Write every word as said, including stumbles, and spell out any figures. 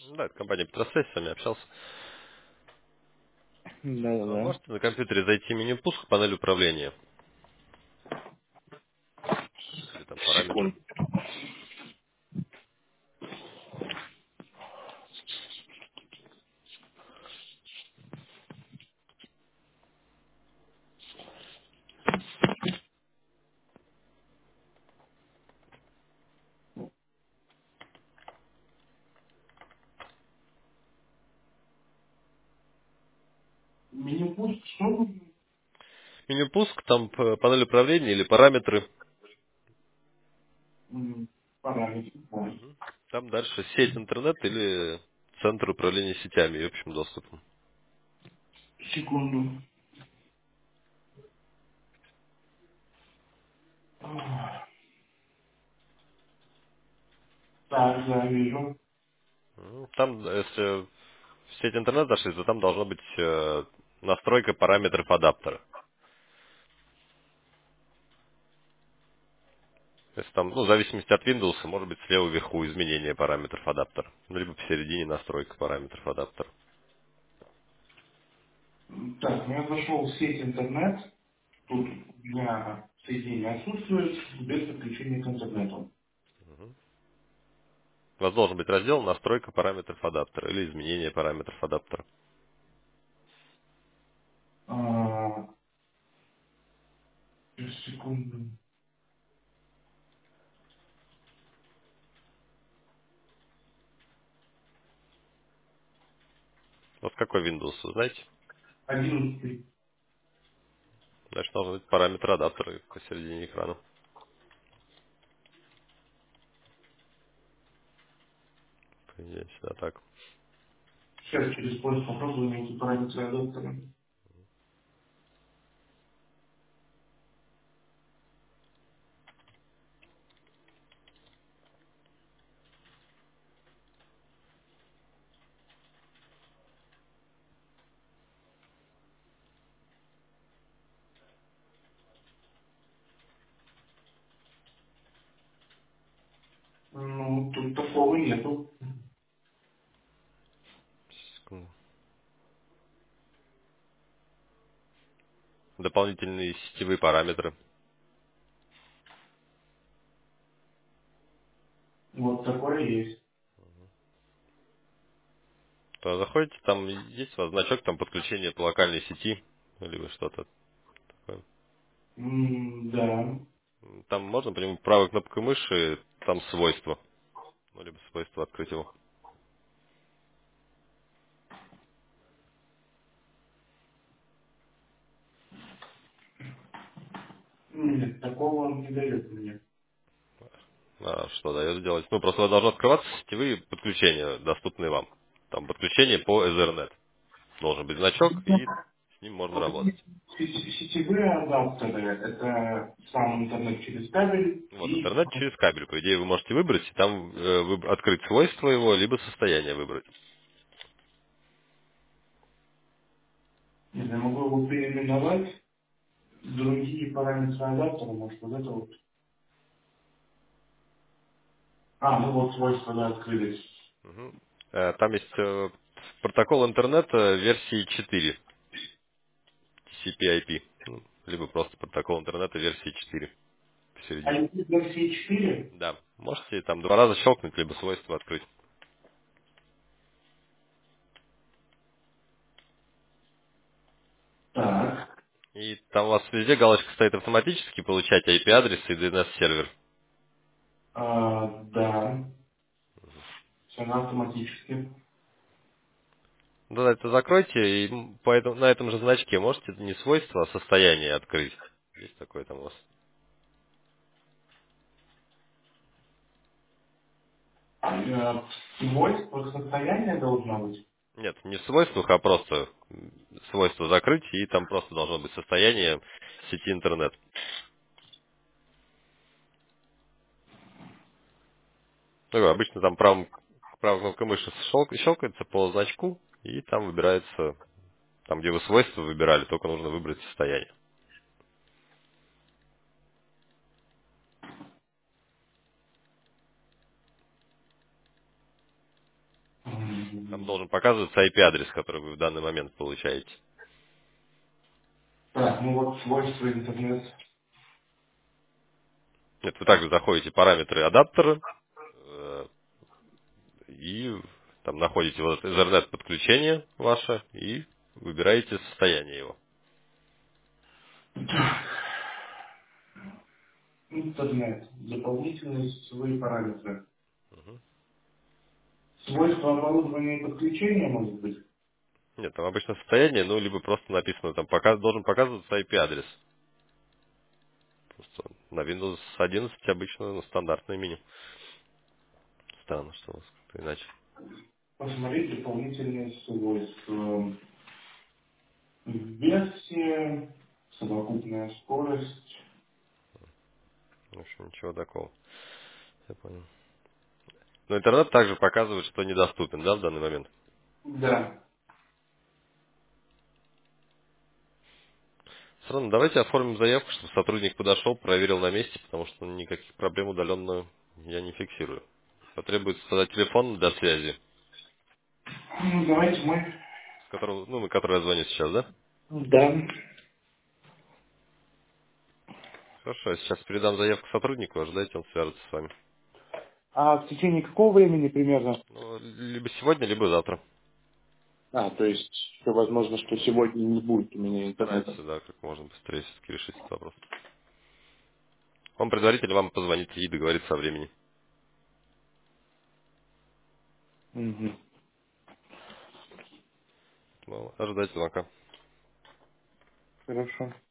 Да, это компания Петросвязь, с вами общался. А Да-да-да. можете на компьютере зайти в меню пуск, панель управления или там параметры. Секунду. Меню пуск, что нужно? Меню пуск, там п- панель управления или параметры. М, Параметры. Да. Мгм. Там дальше сеть интернет или центр управления сетями и общим доступом. Секунду. А, Так, да, вижу. Ну, там, если в сеть интернет зашли, то там должна быть э, настройка параметров адаптера. Если там, ну, в зависимости от Windows, может быть слева вверху изменение параметров адаптера. Ну, либо посередине настройка параметров адаптера. М, Так, ну я зашел в сеть интернет. Тут у меня соединение отсутствует без подключения к интернету. У вас должен быть раздел «Настройка параметров адаптера» или «Изменение параметров адаптера». А, сейчас, секунду. Вот какой Windows, вы знаете? Одиннадцатый. Значит, должен быть параметр адаптера посередине экрана. По идее, всегда так. Сейчас через поиск попробую найти параметры адаптера. Ну, тут такого нету. Секунду. Дополнительные сетевые параметры. Вот такое есть. То заходите, там есть у вас значок, там подключение по локальной сети, ну, либо что-то такое. М, Да. Там можно по нему правой кнопкой мыши, там свойства, ну, либо свойства открыть его. Нет, такого он не дает мне. А что дает сделать? Ну, просто у вас должны открываться сетевые подключения, доступные вам. Там подключение по Ethernet. Должен быть значок, и с ним можно Вот работать. эти сети- сетевые адаптеры — это сам интернет через кабель Вот, и... интернет через кабель, по идее, вы можете выбрать, и там э, выб- открыть свойства его, либо состояние выбрать. Не знаю, могу его переименовать. Другие параметры адаптера, может, вот это вот. А, ну вот свойства, да, открылись. Мгм. Э, Там есть э, протокол интернета версии четыре, ти си пи ай пи. Ну, либо просто протокол интернета версии четыре А посередине. если версии четыре? Да. Можете там два раза щелкнуть, либо свойства открыть. Так. И там у вас везде галочка стоит автоматически получать ай пи-адрес и ди эн эс-сервер. А, да. Все на автоматически. Да, это закройте, и м, по этому- на этом же значке можете не свойства, а состояние открыть. Есть такое там у вас? А, свойства состояния должно быть. Нет, не в свойствах, а просто м, свойства закрыть, и там просто должно быть состояние сети интернет. Ну, обычно там правым, правой кнопкой мыши щелк- щелкается по значку, и там выбирается, там, где вы свойства выбирали, только нужно выбрать состояние. Там должен показываться ай пи-адрес, который вы в данный момент получаете. Так, ну вот свойства интернет. Нет, вы также заходите в параметры адаптера э, и там находите вот это Ethernet подключение ваше и выбираете состояние его. Интернет. Дополнительные свои параметры. Свойства оборудования и подключения, может быть? Нет, там обычно состояние, ну, либо просто написано, там пока, должен показываться ай пи-адрес. Просто на Windows одиннадцать обычно ну, стандартное меню. Странно, что у вас как-то иначе. Посмотреть дополнительные свойства. Версия, совокупная скорость. В общем, ничего такого. Я понял. Но интернет также показывает, что недоступен, да, в данный момент? Да. Все равно давайте оформим заявку, чтобы сотрудник подошел, проверил на месте, потому что никаких проблем удаленно я не фиксирую. Потребуется тогда телефон для связи, Ну, давайте мы... с которого, ну, на который я звоню сейчас, да? Да. Хорошо, я сейчас передам заявку сотруднику, ожидайте, он свяжется с вами. А в течение какого времени примерно? Ну, либо сегодня, либо завтра. А, то есть, все возможно, что сегодня не будет у меня интернета. Старайтесь, да, как можно быстрее все-таки решить этот вопрос. Он предварительно вам позвонит и договорится о времени. Угу. Ну, ожидайте звонка. Хорошо.